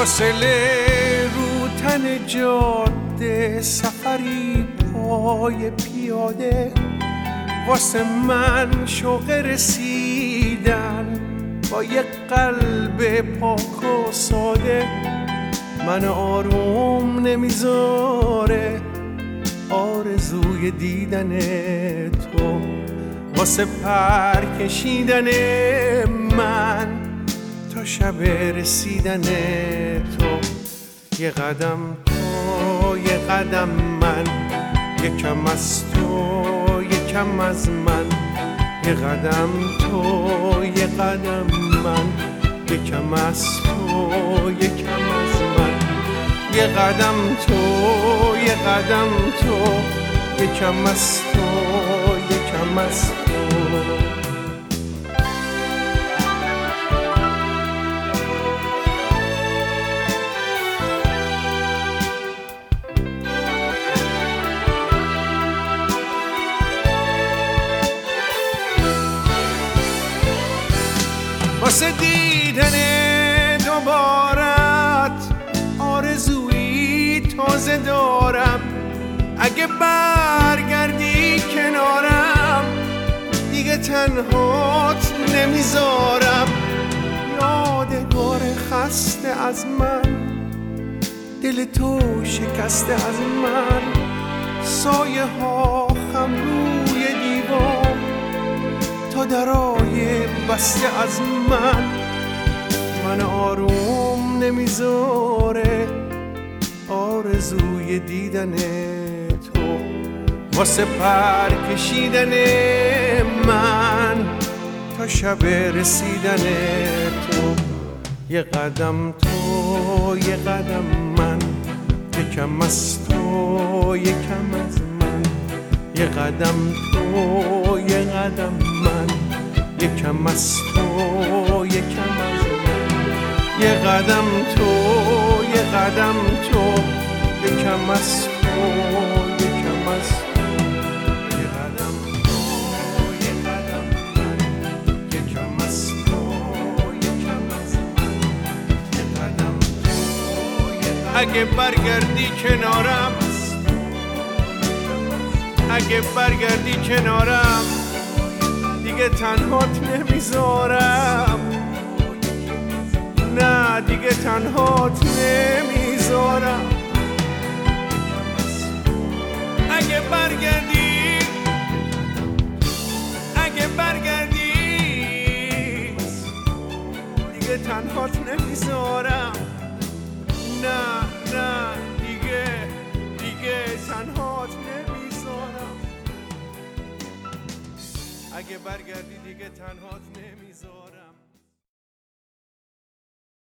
فاصله رو تن جاده، سفری پای پیاده، واسه من شوق رسیدن با یک قلب پاک و ساده. من آروم نمیذاره آرزوی دیدن تو، واسه پر کشیدن من تا شب رسیدن تو. یه قدم تو یه قدم من، یکم از تو یکم از من. یه قدم تو یه قدم من، یکم از تو یکم از من. یه قدم تو یه قدم تو، یکم از تو یکم از تو. واسه دیدن دوبارت آرزویی تازه دارم. اگه برگردی کنارم دیگه تنهات نمیذارم. یادگار خسته از من، دل تو شکسته از من. سایه ها خم روی دیوار، تا درای بسته از من. من آروم نمیذاره آرزوی دیدن تو، واسه پر کشیدن من تا شب رسیدن تو. یه قدم تو یه قدم من، یکم از تو یکم از من. یه قدم تو یه قدم من، یکم از تو یکم از من. یه قدم تو یه قدم تو، یکم از تو یکم از تو. یه قدم تو یه قدم من، یکم از تو یکم از من. یه قدم تو یه قدم. اگه برگردی کنارم، اگه برگردی کنارم دیگه تنهات نمیذارم. نه دیگه تنهات نمیذارم. اگه برگردی، اگه برگردی دیگه تنهات نمیذارم. نه نه دیگه تنهات نمیذارم. اگه برگردی دیگه تنهات نمیذارم.